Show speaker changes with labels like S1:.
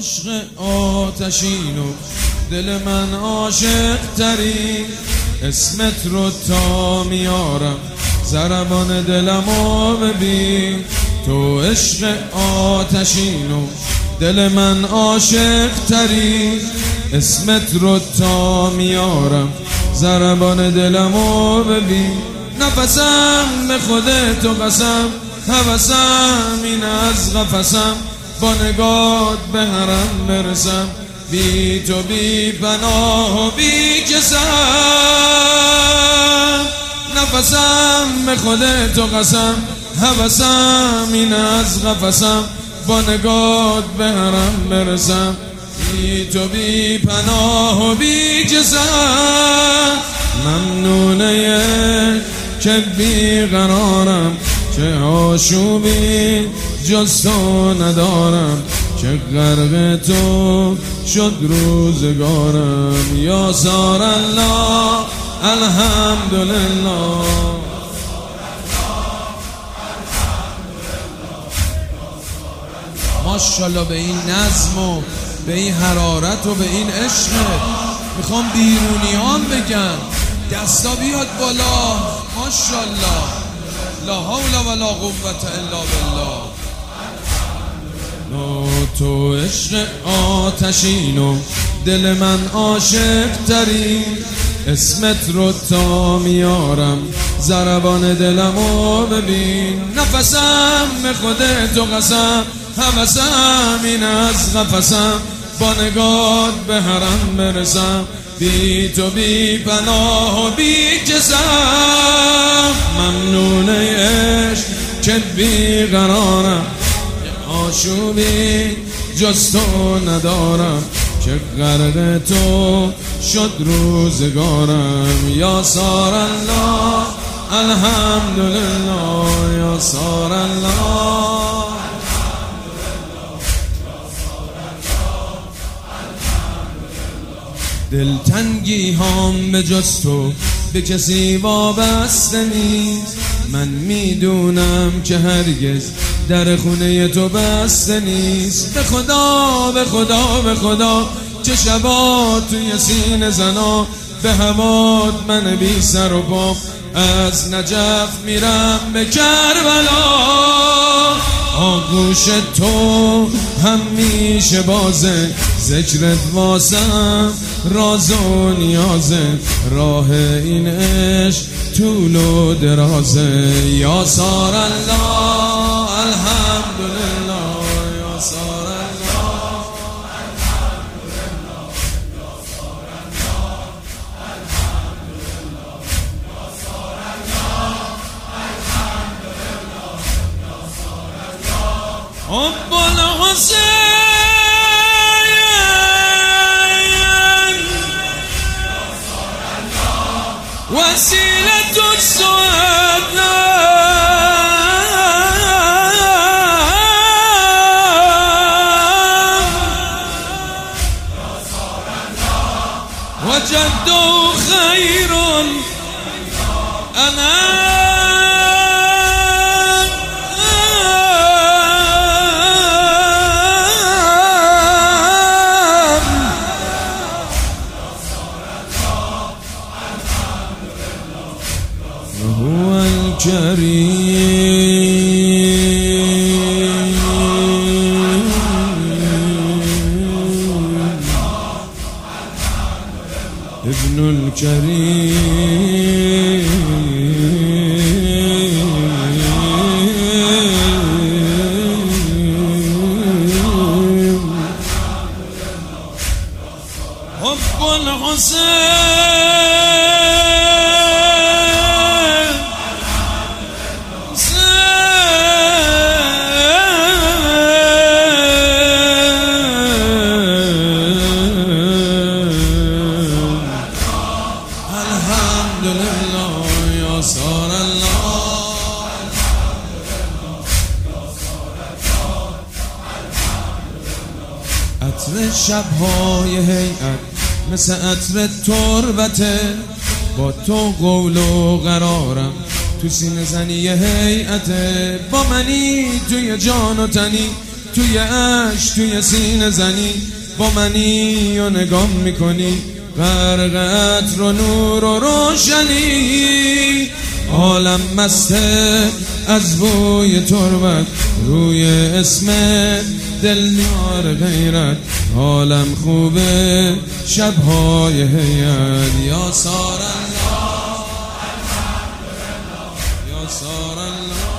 S1: عشق آتشین و دل من عاشق ترین، اسمت رو تا میارم ضربان دلمو ببین. تو عشق آتشین و دل من عاشق ترین، اسمت رو تا میارم ضربان دلمو ببین. نفسم به خودت و قسم، هوسم این از قفسم، با نگات به حرم برسم، بی تو بی پناه و بی کسم. نفسم به خودت و قسم، هوسم این از قفسم، با نگات به حرم برسم، بی تو بی پناه و بی کسم. ممنونه که بی قرارم، چه آشوبی جز تو ندارم، چه غرق تو شد روزگارم. یا سار الله الحمدلله. ماشاءالله به این نظم و به این حرارت و به این عشق. میخوام بیرونیان بگن دستا بیاد بالا. ماشاءالله لا حول ولا قوة الا بالله. تو عشق آتشین و دل من عاشق ترین، اسمت رو تا میارم ضربان دلمو ببین. نفسم به خودت و قسم، هوسم این از قفسم، با نگات به حرم برسم، بی تو بی پناه و بی کسم. ممنونه عشق که بی قرارم، آشوبی جز تو ندارم، که غرق تو شد روزگارم. یا سار الله الحمدلله. یا سار الله. دلتنگی هم به جز تو به کسی وابسته نیست، من میدونم که هرگز در خونه تو بسته نیست. به خدا به خدا به خدا چه شبا توی سینه زنا، به هوات من بی سر و پا از نجف میرم به کربلا. آغوش تو همیشه بازه، ذکرت واسم راز و نیازه، راه این عشق طول و درازه. یا سار الله الحمدلله. یا سار الله الحمدلله. یا سار الله الحمدلله. یا سار الله الحمدلله. یا سار الله. حب الحسین وسيلة السعداء وجده خير أنا هو الكريم ابن الكريم حب الحسين عطر شبهای هیئت مثل عطر تربته، با تو قول و قرارم تو سینه زنی هیئته. با منی توی جان و تنی توی عشق توی سینه زنی، با منی و نگام میکنی، غرقت رو نور و روشنی. عالم مسته از بوی تربت، روی اسمت دل یار غیرت. عالم خوبه شبهای هیئت، یا سار الله یا سار الله.